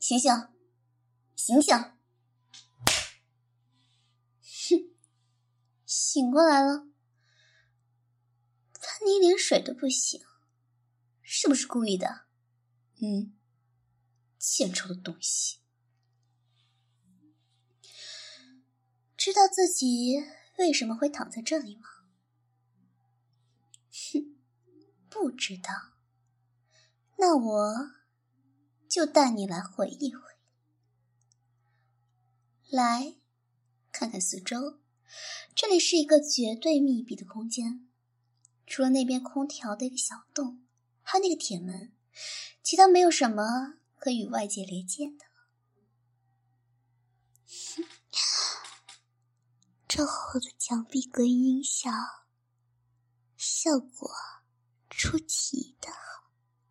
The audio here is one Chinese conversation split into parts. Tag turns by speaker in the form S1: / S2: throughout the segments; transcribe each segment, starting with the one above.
S1: 醒醒，醒醒！哼，醒过来了。看你一脸水都不醒，是不是故意的？欠抽的东西。知道自己为什么会躺在这里吗？哼，不知道。那我就带你来回忆回忆。来，看看四周，这里是一个绝对密闭的空间，除了那边空调的一个小洞，还有那个铁门，其他没有什么可与外界连接的。这厚的墙壁隔音音效，效果出奇的好。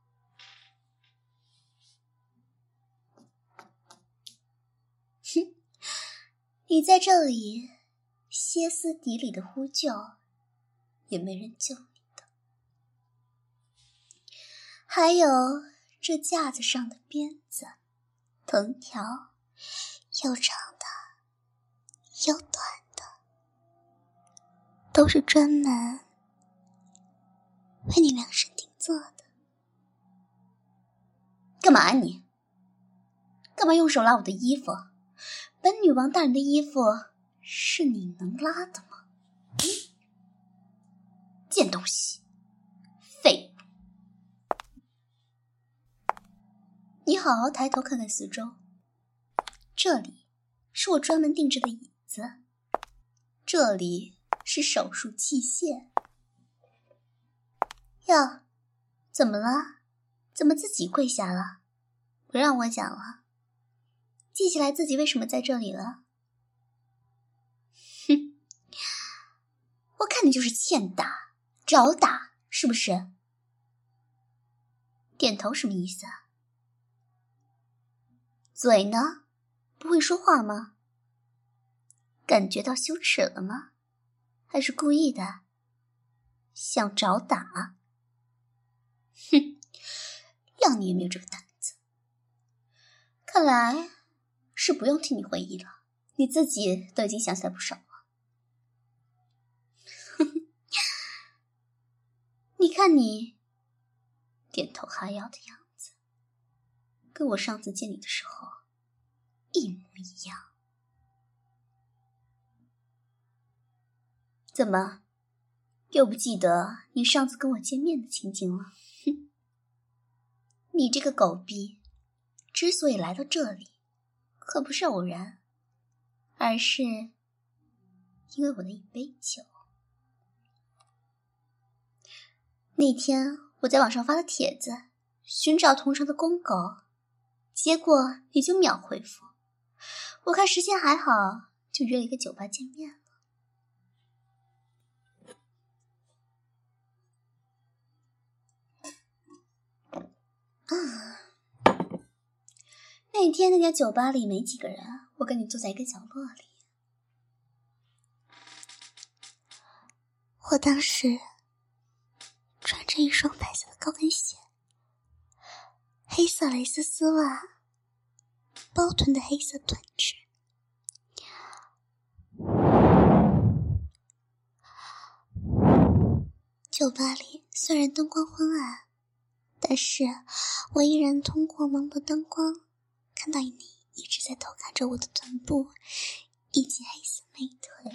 S1: 哼，你在这里歇斯底里的呼救，也没人救你的。还有这架子上的鞭子、藤条，又长的又短的，都是专门为你量身定做的。干嘛啊你？干嘛用手拉我的衣服？本女王大人的衣服是你能拉的吗？贱东西，废物！你好好抬头看看四周，这里是我专门定制的椅子，这里是手术器械。哟，怎么了？怎么自己跪下了？不让我讲了。记起来自己为什么在这里了？哼，我看你就是欠打，找打是不是？点头什么意思啊？嘴呢？不会说话吗？感觉到羞耻了吗？还是故意的？想找打？哼，让你也没有这个胆子。看来是不用替你回忆了，你自己都已经想起来不少了。你看你点头哈腰的样子，跟我上次见你的时候一模一样。怎么，又不记得你上次跟我见面的情景了？哼，你这个狗逼，之所以来到这里，可不是偶然，而是因为我的一杯酒。那天我在网上发了帖子，寻找同城的公狗，结果你就秒回复。我看时间还好，就约了一个酒吧见面了。那天那家酒吧里没几个人，我跟你坐在一个角落里。我当时穿着一双白色的高跟鞋，黑色蕾丝丝袜，包臀的黑色短裙。酒吧里虽然灯光昏暗，但是我依然通过朦胧灯光看到你一直在偷看着我的臀部以及黑色美腿。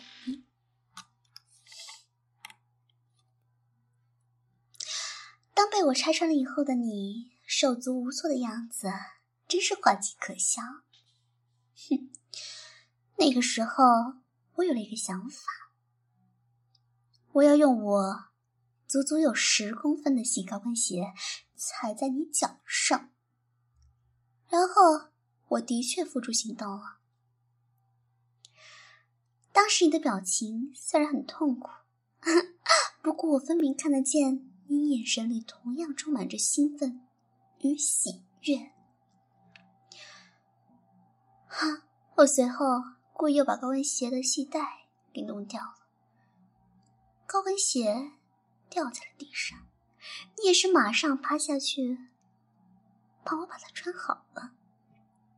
S1: 当被我拆穿了以后的你手足无措的样子，真是滑稽可笑。哼，那个时候我有了一个想法，我要用我足足有10公分的细高跟鞋踩在你脚上。然后我的确付诸行动了。当时你的表情虽然很痛苦，不过我分明看得见你眼神里同样充满着兴奋与喜悦。我随后故意又把高跟鞋的系带给弄掉了，高跟鞋掉在了地上，你也是马上趴下去帮我把它穿好了。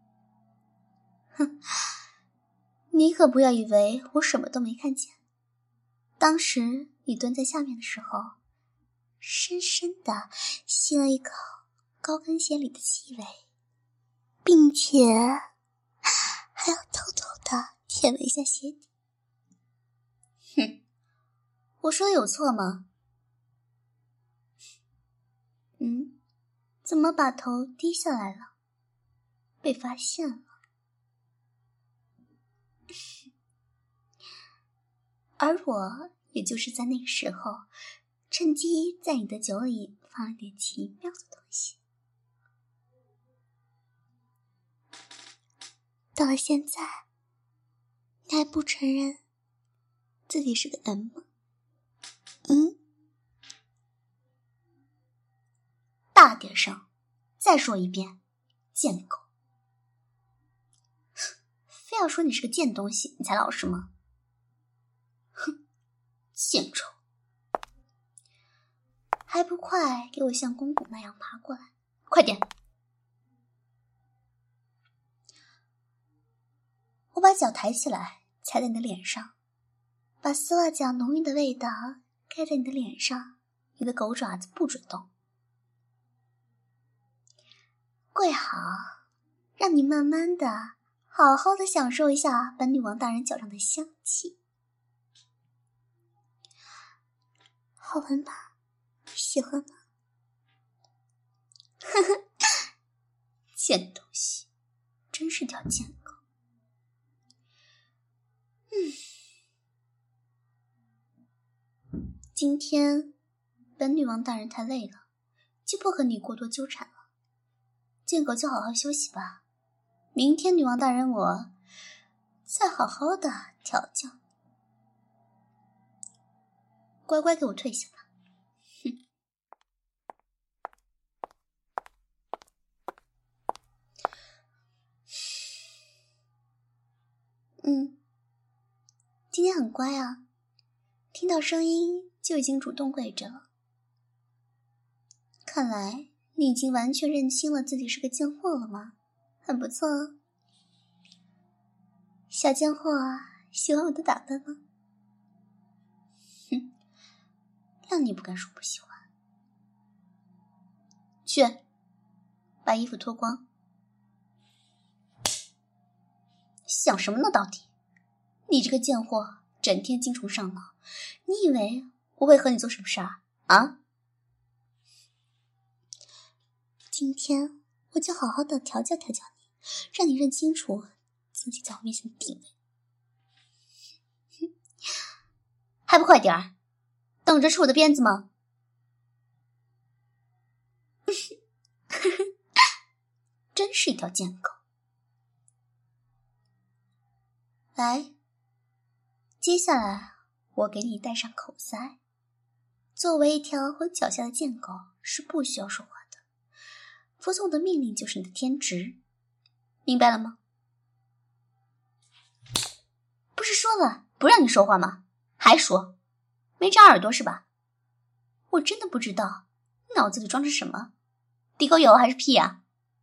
S1: 你可不要以为我什么都没看见。当时你蹲在下面的时候，深深地吸了一口高跟鞋里的气味，并且还要偷偷地舔了一下鞋底。哼，我说的有错吗？怎么把头低下来了？被发现了。而我也就是在那个时候，趁机在你的酒里放了点奇妙的东西。到了现在，你还不承认自己是个 M 吗？大点声，再说一遍，贱狗！非要说你是个贱东西，你才老实吗？哼，贱丑！还不快给我像公主那样爬过来，快点！我把脚抬起来，踩在你的脸上，把丝袜脚浓郁的味道盖在你的脸上，你的狗爪子不准动。跪好，让你慢慢的、好好的享受一下本女王大人脚上的香气。好闻吧？喜欢吗？呵呵，贱东西，真是条贱狗。今天本女王大人太累了，就不和你过多纠缠了。贱狗就好好休息吧，明天女王大人我再好好的调教你。乖乖给我退下吧。今天很乖啊，听到声音就已经主动跪着了。看来你已经完全认清了自己是个贱货了吗？很不错哦。小贱货啊，喜欢我的打扮吗？让你不敢说不喜欢。去，把衣服脱光。想什么呢到底？你这个贱货，整天精虫上脑，你以为我会和你做什么事儿啊？今天我就好好的调教调教你，让你认清楚自己在我面前的地位。还不快点儿，等着吃我的鞭子吗？真是一条贱狗。来，接下来我给你戴上口塞。作为一条我脚下的贱狗，是不需要说话的，服从我的命令就是你的天职，明白了吗？不是说了不让你说话吗？还说，没长耳朵是吧？我真的不知道你脑子里装着什么，地沟油还是屁啊？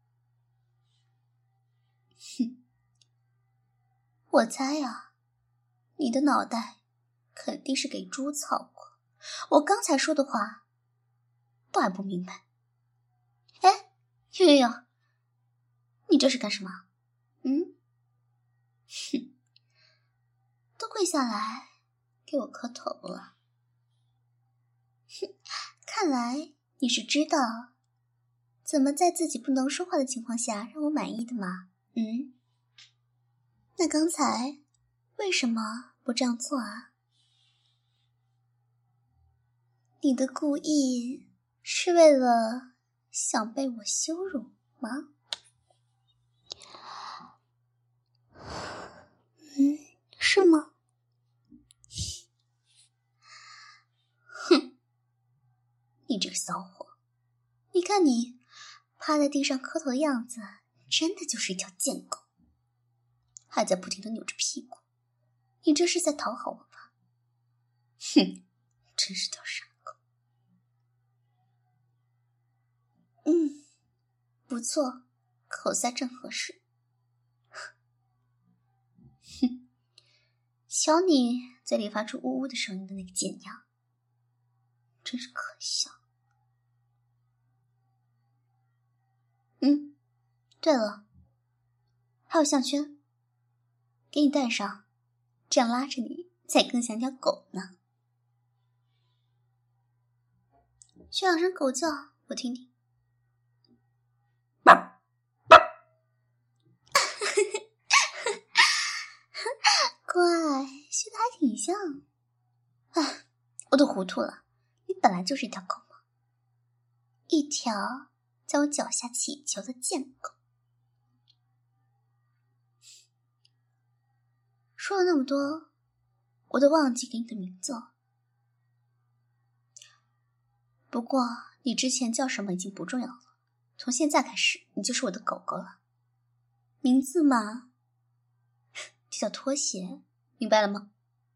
S1: 哼，我猜啊，你的脑袋肯定是给猪操过。我刚才说的话都还不明白。哎，呦，你这是干什么？哼，都跪下来给我磕头了。哼，看来你是知道怎么在自己不能说话的情况下让我满意的吗？那刚才为什么不这样做啊？你的故意是为了想被我羞辱吗？是吗？哼，你这个骚货，你看你趴在地上磕头的样子，真的就是一条贱狗，还在不停地扭着屁股，你这是在讨好我吧？哼，真是条傻狗。不错，口塞正合适。 瞧你嘴里发出呜呜的声音的那个贱样，真是可笑。对了，还有项圈，给你戴上，这样拉着你才更像条狗呢。学2声狗叫，我听听。乖，学的还挺像。哎，我都糊涂了，你本来就是一条狗嘛，一条在我脚下乞求的贱狗。说了那么多，我都忘记给你的名字了。不过你之前叫什么已经不重要了，从现在开始你就是我的狗狗了。名字嘛，就叫拖鞋，明白了吗？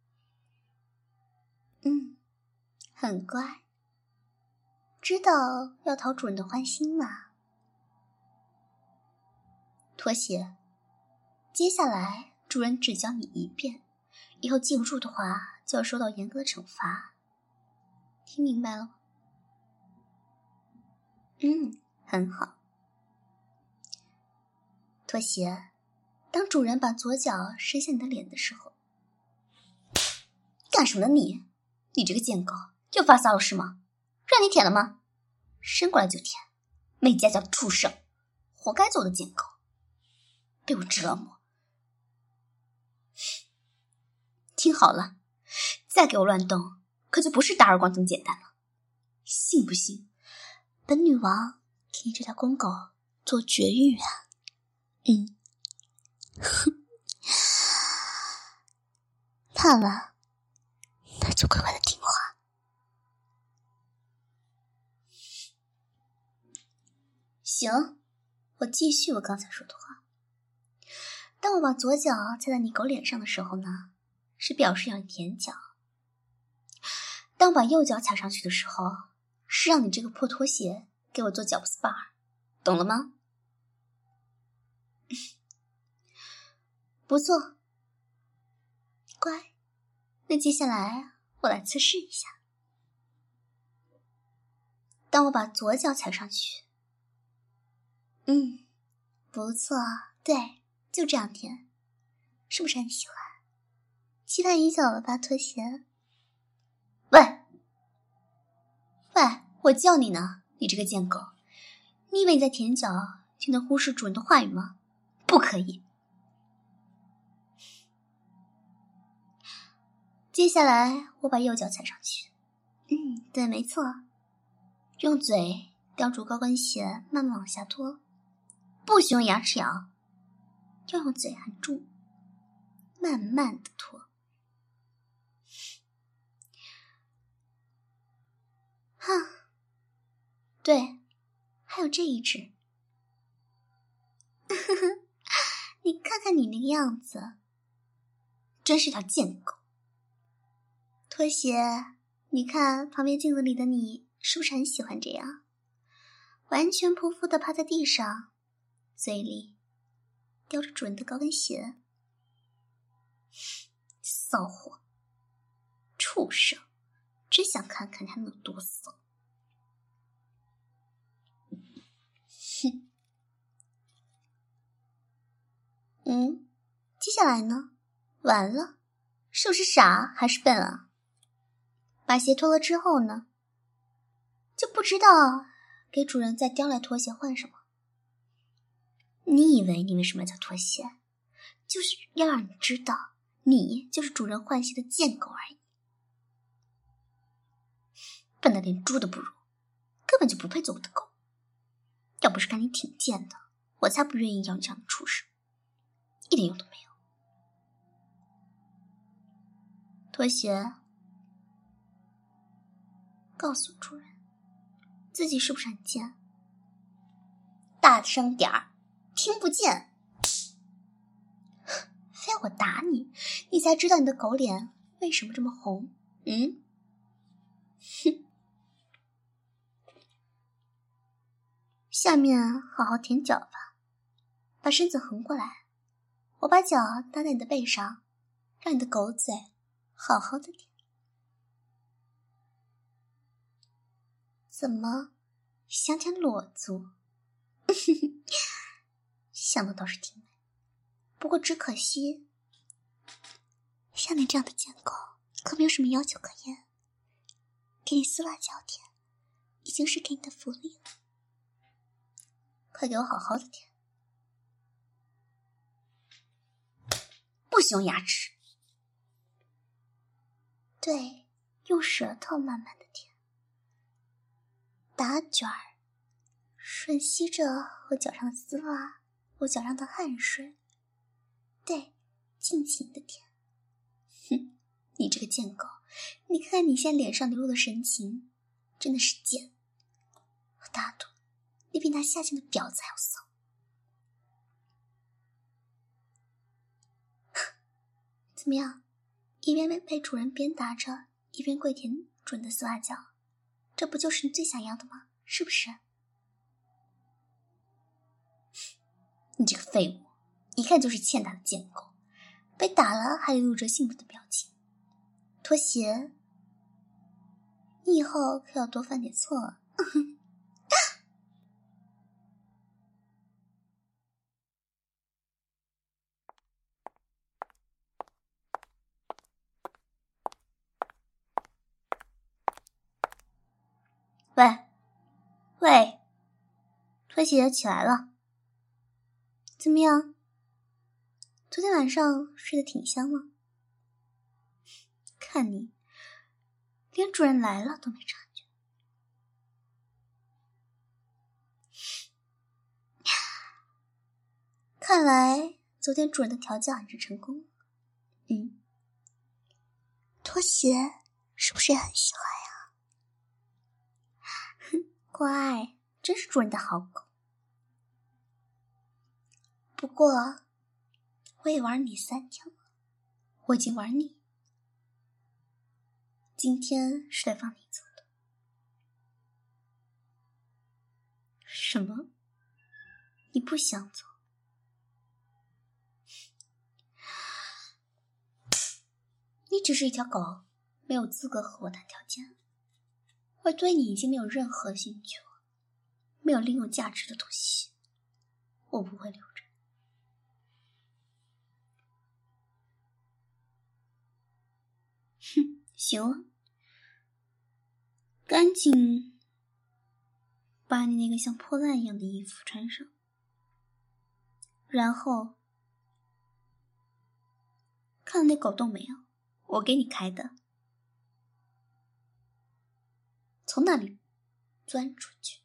S1: 很乖，知道要讨主人的欢心嘛。拖鞋，接下来主人只教你一遍，以后记不住的话就要受到严格的惩罚，听明白了吗？很好。拖鞋，当主人把左脚伸向你的脸的时候，干什么呢你？你这个贱狗，又发骚了是吗？让你舔了吗？伸过来就舔，没家教的畜生，活该做的贱狗，被我折磨。听好了，再给我乱动，可就不是打耳光这么简单了。信不信本女王给你这条公狗做绝育啊？怕了，那就乖乖的听话。行，我继续我刚才说的话。当我把左脚踩在你狗脸上的时候呢，是表示要你舔脚；当我把右脚踩上去的时候，是让你这个破拖鞋给我做脚部 SPA， 懂了吗？不错，乖。那接下来我来测试一下。当我把左脚踩上去，不错，对，就这样舔，是不是很喜欢？期盼已久了吧，拖鞋？喂，我叫你呢，你这个贱狗，你以为你在舔脚就能忽视主人的话语吗？不可以。接下来我把右脚踩上去，对，没错，用嘴叼住高跟鞋慢慢往下拖，不许用牙齿咬，要用嘴含住，慢慢的拖。对，还有这一只。你看看你那个样子，真是条贱狗。拖鞋，你看旁边镜子里的你是不是很喜欢这样？完全匍匐的趴在地上，嘴里叼着主人的高跟鞋。骚货，畜生，真想看看他能有多骚。接下来呢？完了，是不是傻还是笨啊？把鞋脱了之后呢，就不知道给主人再叼来拖鞋换什么。你以为你为什么叫拖鞋？就是要让你知道，你就是主人换鞋的贱狗而已。笨得连猪都不如，根本就不配做我的狗。要不是看你挺贱的，我才不愿意要你这样的畜生，一点用都没有。拖鞋，告诉主人，自己是不是很贱？大声点儿，听不见。非要我打你，你才知道你的狗脸为什么这么红。下面好好舔脚吧，把身子横过来，我把脚搭在你的背上， 让你的狗嘴好好的舔。怎么想舔裸足？想的倒是挺美，不过只可惜像你这样的贱狗可没有什么要求可言，给你丝袜脚舔已经是给你的福利了。快给我好好的舔，不许用牙齿，对，用舌头慢慢的舔，打卷儿，吮吸着我脚上的丝袜，我脚上的汗水，对，尽情的舔。哼，你这个贱狗，你看看你现在脸上流露的神情，真的是贱。我大赌你比那下贱的婊子还要骚。怎么样，一边被主人鞭打着，一边跪舔主人的丝袜脚，这不就是你最想要的吗？是不是？你这个废物，一看就是欠打的贱狗，被打了还流露着幸福的表情。拖鞋，你以后可要多犯点错啊。喂，拖鞋起来了。怎么样？昨天晚上睡得挺香吗？看你连主人来了都没察觉。看来昨天主人的调教还是成功了。拖鞋是不是也很喜欢呀？乖，真是主人的好狗。不过我也玩你3天了，我已经玩腻，今天是来放你走的。什么？你不想走？你只是一条狗，没有资格和我谈条件。我对你已经没有任何兴趣了，没有利用价值的东西，我不会留着。哼，行了，赶紧把你那个像破烂一样的衣服穿上，然后看到那狗洞没有？我给你开的，从那里钻出去。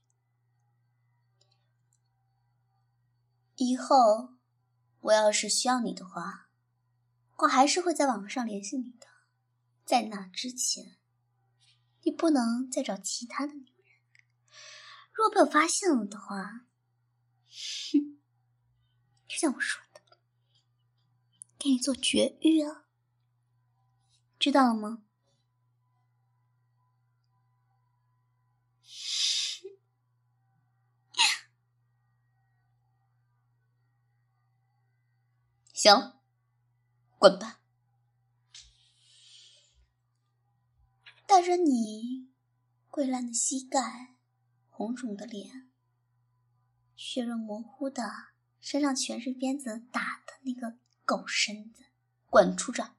S1: 以后我要是需要你的话，我还是会在网上联系你的。在那之前，你不能再找其他的女人。如果被我发现了的话，哼，就像我说的，给你做绝育啊，知道了吗？行，滚吧。带着你跪烂的膝盖，红肿的脸，血肉模糊的，身上全是鞭子打的那个狗身子，滚出这儿！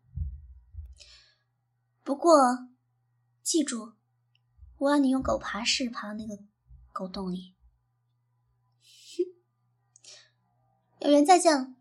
S1: 不过记住，我要你用狗爬式爬到那个狗洞里。有缘再见了。